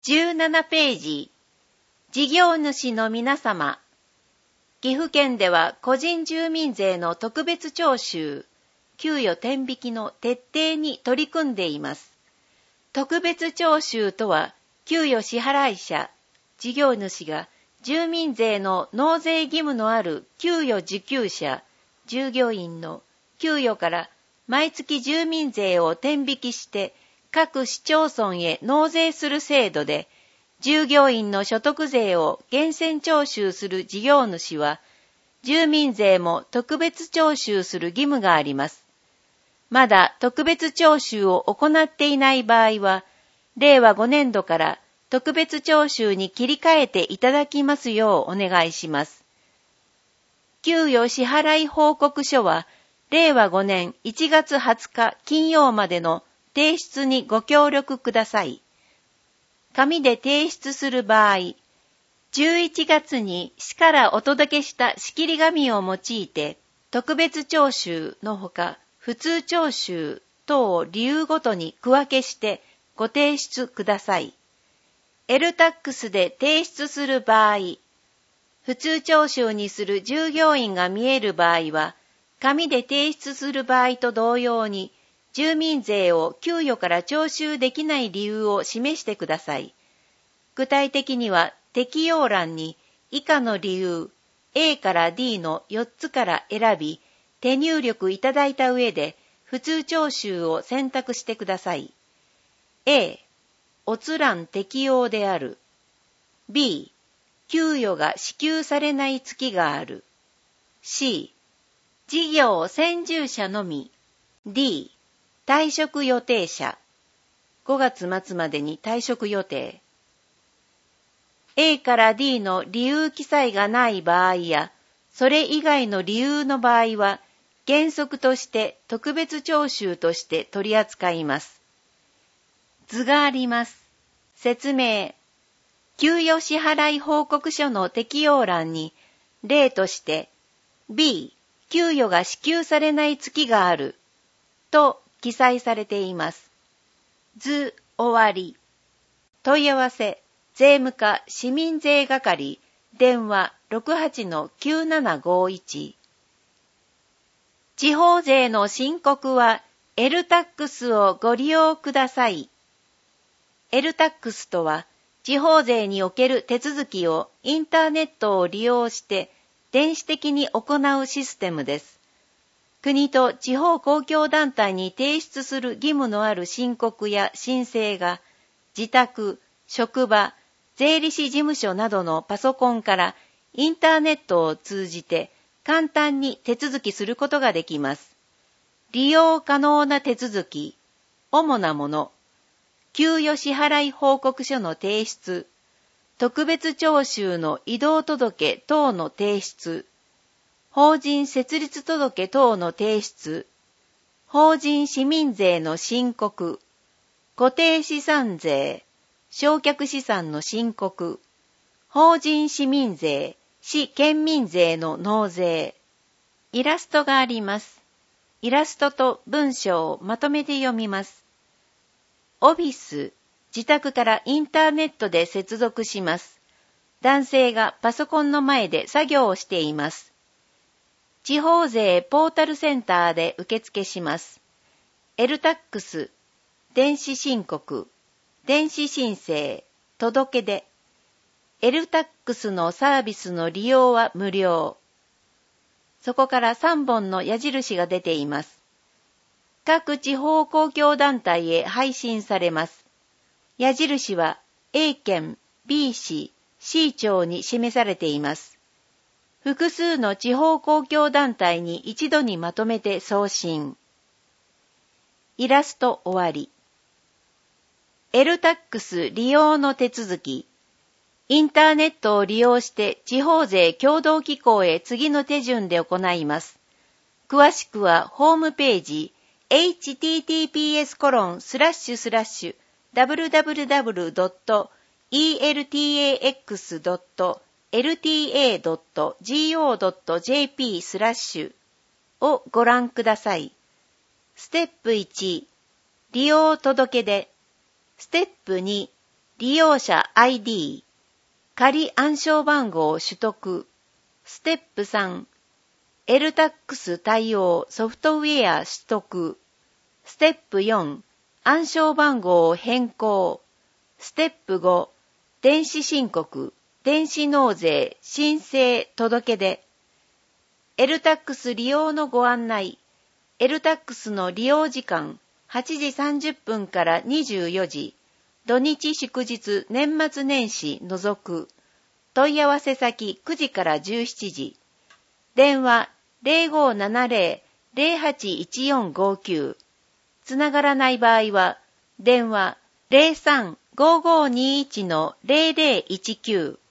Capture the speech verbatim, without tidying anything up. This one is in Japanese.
じゅうななページ、事業主の皆様、岐阜県では個人住民税の特別徴収、給与天引きの徹底に取り組んでいます。特別徴収とは、給与支払者、事業主が住民税の納税義務のある給与受給者、従業員の給与から毎月住民税を天引きして各市町村へ納税する制度で、従業員の所得税を源泉徴収する事業主は、住民税も特別徴収する義務があります。まだ特別徴収を行っていない場合は、れいわごねんどから特別徴収に切り替えていただきますようお願いします。給与支払い報告書は、れいわごねんいちがつはつか金曜までの提出にご協力ください。紙で提出する場合、じゅういちがつに市からお届けした仕切り紙を用いて、特別徴収のほか、普通徴収等を理由ごとに区分けしてご提出ください。エルタックス で提出する場合、普通徴収にする従業員が見える場合は、紙で提出する場合と同様に、住民税を給与から徴収できない理由を示してください。具体的には適用欄に以下の理由 A から D のよっつから選び、手入力いただいた上で普通徴収を選択してください。A、乙欄適用である。B、給与が支給されない月がある。C、事業専従者のみ。D、退職予定者。ごがつ末までに退職予定。A から D の理由記載がない場合や、それ以外の理由の場合は、原則として特別徴収として取り扱います。図があります。説明。給与支払い報告書の適用欄に、例として、B、給与が支給されない月がある、と記載されています。図終わり。問い合わせ、税務課市民税係、電話 ろくはちのきゅうななごいち。地方税の申告は エルタックス をご利用ください。エルタックス とは、地方税における手続きをインターネットを利用して電子的に行うシステムです。国と地方公共団体に提出する義務のある申告や申請が、自宅、職場、税理士事務所などのパソコンからインターネットを通じて簡単に手続きすることができます。利用可能な手続き、主なもの、給与支払い報告書の提出、特別徴収の移動届等の提出、法人設立届等の提出、法人市民税の申告、固定資産税、償却資産の申告、法人市民税、市県民税の納税。イラストがあります。イラストと文章をまとめて読みます。オフィス、自宅からインターネットで接続します。男性がパソコンの前で作業をしています。地方税ポータルセンターで受付します。エルタックス、電子申告、電子申請、届け出。エルタックス のサービスの利用は無料。そこからさんぼんの矢印が出ています。各地方公共団体へ配信されます。矢印は A 県、B 市、C 町に示されています。複数の地方公共団体に一度にまとめて送信。イラスト終わり。エルタックス 利用の手続き。インターネットを利用して地方税協同機構へ次の手順で行います。詳しくはホームページ エイチティーティーピーエスコロンスラッシュスラッシュダブリューダブリューダブリュードットイーエルティーエーエックスドットエルティーエードットゴードットジェーピー スラッシュをご覧ください。ステップいち、利用届出。ステップに、 利用者 アイディー、仮暗証番号取得。ステップさん、エルタックス 対応ソフトウェア取得。ステップよん、暗証番号変更。ステップご、電子申告、電子納税、申請、届け出。エルタックス 利用のご案内。エルタックス の利用時間、はちじさんじゅっぷんからにじゅうよじ。土日祝日、年末年始除く。問い合わせ先くじからじゅうしちじ。電話 ゼロごななゼロ ゼロはちいちよんごきゅう。つながらない場合は、電話 ゼロさん ごーごーにーいち のゼロゼロいちきゅう。